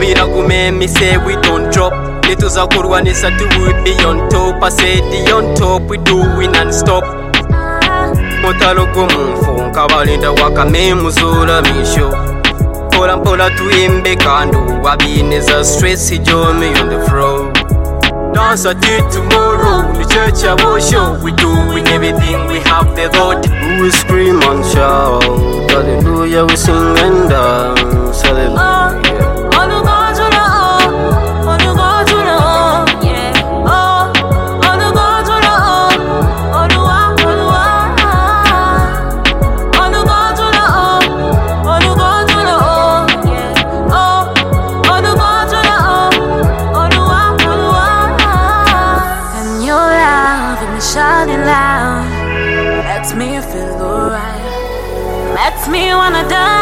Subira kumemi say we don't drop. Nituza kurwanisa to we be on top. I said the on top we do win and stop. Motalo kumumfu nkabalinda wakame muzula misho. Pola pola tuimbe kandu wabineza stress jomi on the floor. Dance until tomorrow, the church of our show. We doing everything we have the thought. We scream and shout, hallelujah, we sing and dance, hallelujah. Shining loud makes me feel alright, makes me wanna dance.